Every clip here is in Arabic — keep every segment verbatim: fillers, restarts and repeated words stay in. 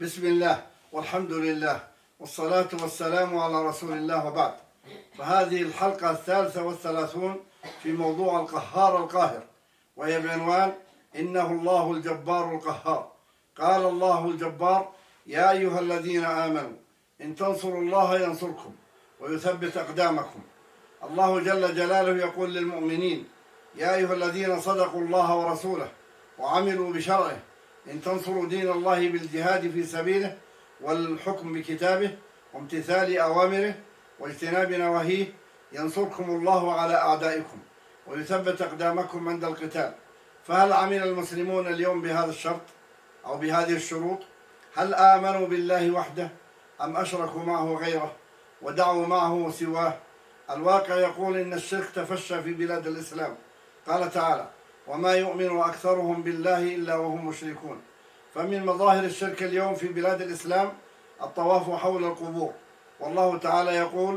بسم الله والحمد لله والصلاة والسلام على رسول الله وبعد. فهذه الحلقة الثالثة والثلاثون في موضوع القهار القاهر، وهي بعنوان إنه الله الجبار القهار. قال الله الجبار: يا أيها الذين آمنوا إن تنصروا الله ينصركم ويثبت أقدامكم. الله جل جلاله يقول للمؤمنين: يا أيها الذين صدقوا الله ورسوله وعملوا بشرعه إن تنصروا دين الله بالجهاد في سبيله والحكم بكتابه وامتثال أوامره واجتناب نواهيه ينصركم الله على أعدائكم ويثبت أقدامكم عند القتال. فهل عمل المسلمون اليوم بهذا الشرط أو بهذه الشروط؟ هل آمنوا بالله وحده أم أشركوا معه غيره ودعوا معه سواه؟ الواقع يقول إن الشرك تفشى في بلاد الإسلام. قال تعالى: وما يؤمن أكثرهم بالله إلا وهم مشركون. فمن مظاهر الشرك اليوم في بلاد الإسلام الطواف حول القبور، والله تعالى يقول: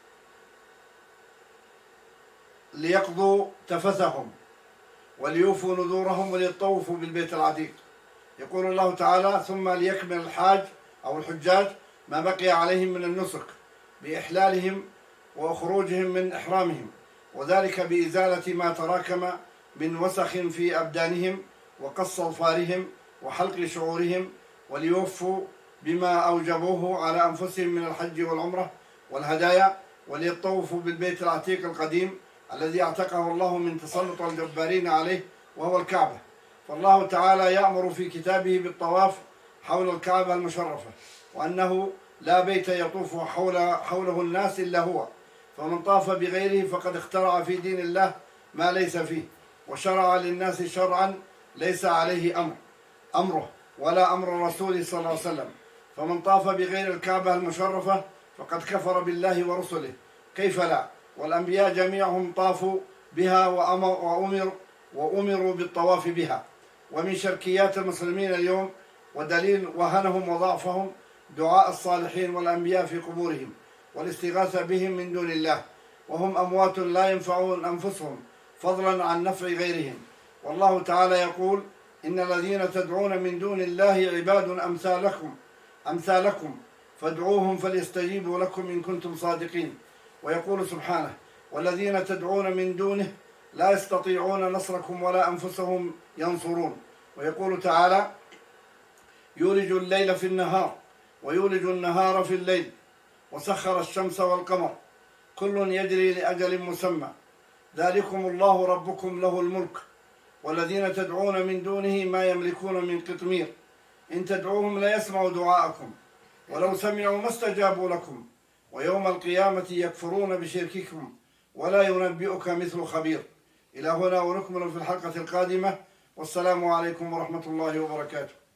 ليقضوا تفثهم وليوفوا نذورهم وليطوفوا بالبيت العتيق. يقول الله تعالى: ثم ليكمل الحاج أو الحجاج ما بقي عليهم من النسك بإحلالهم وخروجهم من إحرامهم، وذلك بإزالة ما تراكم من وسخ في أبدانهم وقص أظفارهم وحلق شعورهم، وليوفوا بما أوجبوه على أنفسهم من الحج والعمرة والهدايا، وليطوفوا بالبيت العتيق القديم الذي اعتقه الله من تسلط الجبارين عليه وهو الكعبة. فالله تعالى يأمر في كتابه بالطواف حول الكعبة المشرفة، وأنه لا بيت يطوف حول حوله الناس إلا هو، فمن طاف بغيره فقد اخترع في دين الله ما ليس فيه، وشرع للناس شرعا ليس عليه أمر أمره ولا أمر الرسول صلى الله عليه وسلم. فمن طاف بغير الكعبة المشرفة فقد كفر بالله ورسله، كيف لا؟ والأنبياء جميعهم طافوا بها وأمر وأمروا بالطواف بها. ومن شركيات المسلمين اليوم ودليل وهنهم وضعفهم دعاء الصالحين والأنبياء في قبورهم والاستغاثة بهم من دون الله، وهم أموات لا ينفعون أنفسهم فضلا عن نفع غيرهم. والله تعالى يقول: إن الذين تدعون من دون الله عباد أمثالكم أمثالكم فادعوهم فليستجيبوا لكم إن كنتم صادقين. ويقول سبحانه: والذين تدعون من دونه لا يستطيعون نصركم ولا أنفسهم ينصرون. ويقول تعالى: يولج الليل في النهار ويولج النهار في الليل وسخر الشمس والقمر كل يجري لأجل مسمى ذلكم الله ربكم له الملك والذين تدعون من دونه ما يملكون من قطمير إن تدعوهم لا يسمعوا دعاءكم ولو سمعوا ما استجابوا لكم ويوم القيامة يكفرون بشرككم ولا ينبئك مثل خبير. إلى هنا ونكمل في الحلقة القادمة، والسلام عليكم ورحمة الله وبركاته.